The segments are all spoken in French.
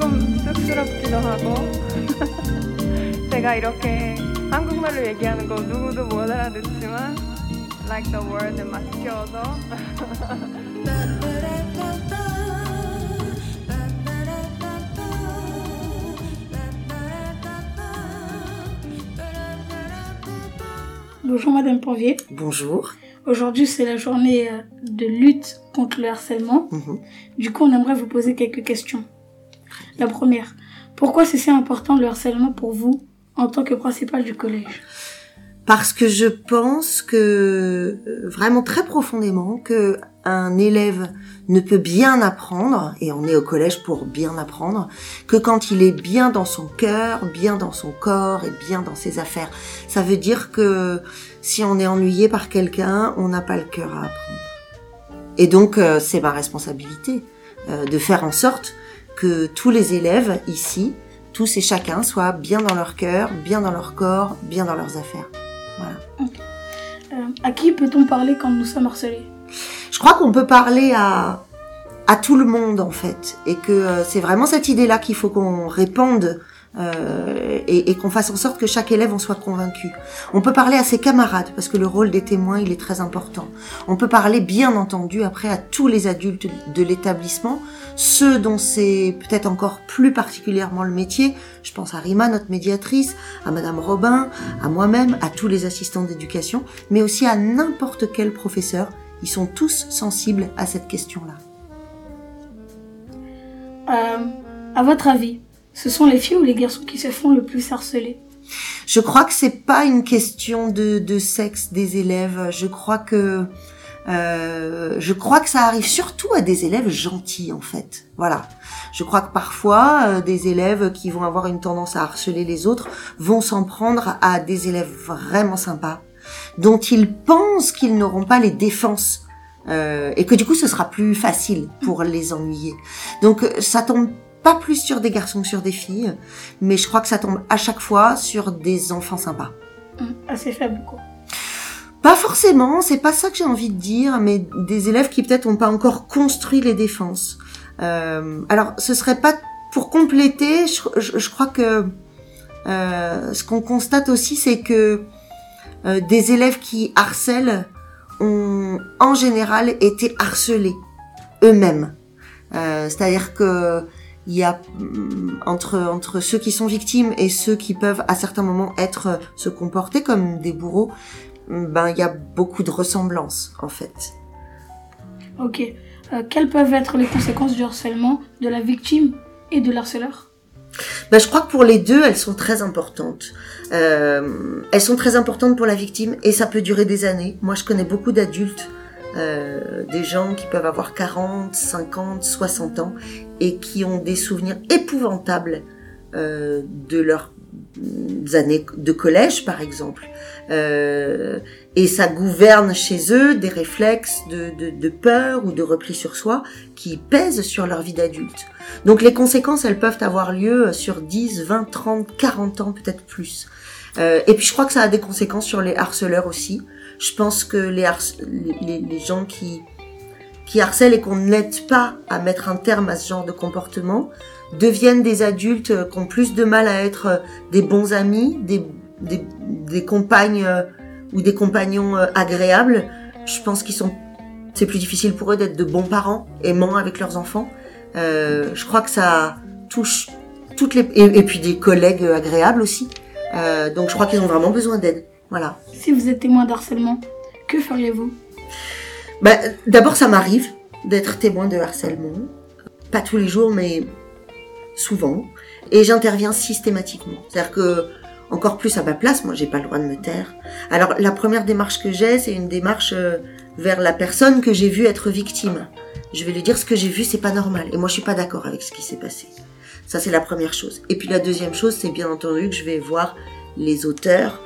조금 쑥스럽기도 하고 제가 이렇게 한국말로 얘기하는 거 누구도 못 알아듣지만 like the word 막 키워서 Bonjour Madame Panvier. Bonjour. Aujourd'hui c'est la journée de lutte contre le harcèlement. Du coup on aimerait vous poser quelques questions. La première, pourquoi c'est si important le harcèlement pour vous en tant que principale du collège ? Parce que je pense que, vraiment très profondément, que un élève ne peut bien apprendre, et on est au collège pour bien apprendre, que quand il est bien dans son cœur, bien dans son corps et bien dans ses affaires. Ça veut dire que si on est ennuyé par quelqu'un, on n'a pas le cœur à apprendre. Et donc, c'est ma responsabilité de faire en sorte que tous les élèves ici, tous et chacun, soient bien dans leur cœur, bien dans leur corps, bien dans leurs affaires. Voilà. Okay. À qui peut-on parler quand nous sommes harcelés ? Je crois qu'on peut parler à tout le monde en fait, et que c'est vraiment cette idée-là qu'il faut qu'on répande et qu'on fasse en sorte que chaque élève en soit convaincu. On peut parler à ses camarades parce que le rôle des témoins il est très important. On peut parler bien entendu après à tous les adultes de l'établissement, ceux dont c'est peut-être encore plus particulièrement le métier. Je pense à Rima, notre médiatrice, à Madame Robin, à moi-même, à tous les assistants d'éducation, mais aussi à n'importe quel professeur. Ils sont tous sensibles à cette question-là. À votre avis, ce sont les filles ou les garçons qui se font le plus harceler ? Je crois que c'est pas une question de sexe des élèves. Je crois que ça arrive surtout à des élèves gentils en fait. Voilà. Je crois que parfois des élèves qui vont avoir une tendance à harceler les autres vont s'en prendre à des élèves vraiment sympas, dont ils pensent qu'ils n'auront pas les défenses et que du coup ce sera plus facile pour les ennuyer. Donc ça tombe pas plus sur des garçons que sur des filles, mais je crois que ça tombe à chaque fois sur des enfants sympas. Assez faible quoi. Pas forcément, c'est pas ça que j'ai envie de dire, mais des élèves qui peut-être n'ont pas encore construit les défenses. Alors ce serait pas pour compléter, je crois que ce qu'on constate aussi c'est que des élèves qui harcèlent ont en général été harcelés eux-mêmes. C'est-à-dire que il y a entre ceux qui sont victimes et ceux qui peuvent à certains moments se comporter comme des bourreaux, il y a beaucoup de ressemblances en fait. Ok. Quelles peuvent être les conséquences du harcèlement de la victime et de l'harceleur ? Je crois que pour les deux, elles sont très importantes. Elles sont très importantes pour la victime et ça peut durer des années. Moi, je connais beaucoup d'adultes, des gens qui peuvent avoir 40, 50, 60 ans et qui ont des souvenirs épouvantables de leurs années de collège, par exemple. Et ça gouverne chez eux des réflexes de peur ou de repli sur soi qui pèsent sur leur vie d'adulte. Donc les conséquences, elles peuvent avoir lieu sur 10, 20, 30, 40 ans, peut-être plus. Et puis je crois que ça a des conséquences sur les harceleurs aussi. Je pense que les gens qui harcèlent et qu'on n'aide pas à mettre un terme à ce genre de comportement deviennent des adultes qui ont plus de mal à être des bons amis, des compagnes ou des compagnons agréables. Je pense c'est plus difficile pour eux d'être de bons parents, aimants avec leurs enfants. Je crois que ça touche et puis des collègues agréables aussi. Donc je crois qu'ils ont vraiment besoin d'aide. Voilà. Si vous êtes témoin d'harcèlement, que feriez-vous ? D'abord, ça m'arrive d'être témoin de harcèlement. Pas tous les jours, mais souvent. Et j'interviens systématiquement. C'est-à-dire que, encore plus à ma place, moi, j'ai pas le droit de me taire. Alors, la première démarche que j'ai, c'est une démarche vers la personne que j'ai vue être victime. Je vais lui dire ce que j'ai vu, c'est pas normal. Et moi, je suis pas d'accord avec ce qui s'est passé. Ça, c'est la première chose. Et puis, la deuxième chose, c'est bien entendu que je vais voir les auteurs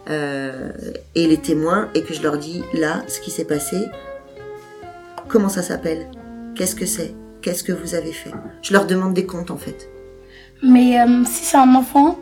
et les témoins et que je leur dis, là, ce qui s'est passé, comment ça s'appelle ? Qu'est-ce que c'est ? Qu'est-ce que vous avez fait ? Je leur demande des comptes, en fait. Mais si c'est un enfant,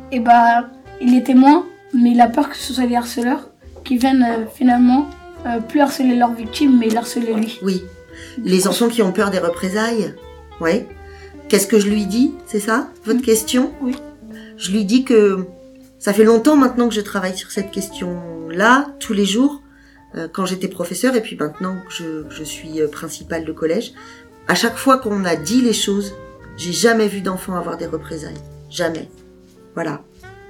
il est témoin, mais il a peur que ce soit les harceleurs qui viennent finalement plus harceler leur victime, mais l'harceler lui. Oui. Les enfants qui ont peur des représailles, ouais. Qu'est-ce que je lui dis? C'est ça, votre question? Oui. Je lui dis que ça fait longtemps maintenant que je travaille sur cette question-là, tous les jours, quand j'étais professeure, et puis maintenant que je suis principale de collège. À chaque fois qu'on a dit les choses, j'ai jamais vu d'enfant avoir des représailles. Jamais. Voilà.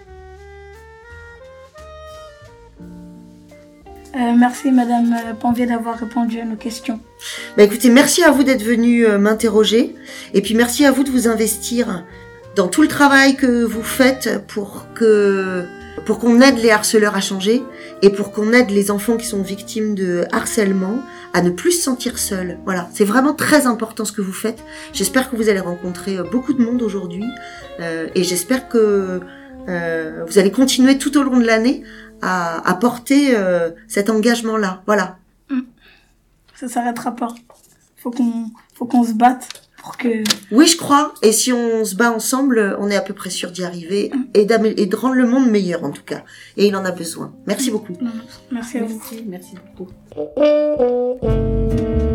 Merci Madame Panvier d'avoir répondu à nos questions. Bah écoutez, merci à vous d'être venu m'interroger, et puis merci à vous de vous investir dans tout le travail que vous faites pour qu'on aide les harceleurs à changer, et pour qu'on aide les enfants qui sont victimes de harcèlement à ne plus se sentir seuls. Voilà, c'est vraiment très important ce que vous faites. J'espère que vous allez rencontrer beaucoup de monde aujourd'hui, et j'espère que vous allez continuer tout au long de l'année à porter cet engagement-là. Voilà. Ça s'arrêtera pas. Faut qu'on se batte pour que... Oui, je crois. Et si on se bat ensemble, on est à peu près sûr d'y arriver et de rendre le monde meilleur, en tout cas. Et il en a besoin. Merci beaucoup. Merci à vous. Merci beaucoup.